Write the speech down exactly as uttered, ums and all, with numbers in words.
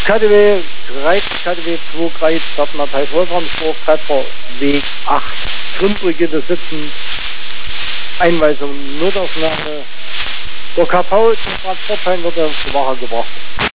K D W drei, K D W zwei, drei, Startnabteil Wolframspruch, Treffer, Weg acht, Grundbrigade sitzen, Einweisung, Notaufnahme. Der K V zum Transportheim wird zur Wache gebracht.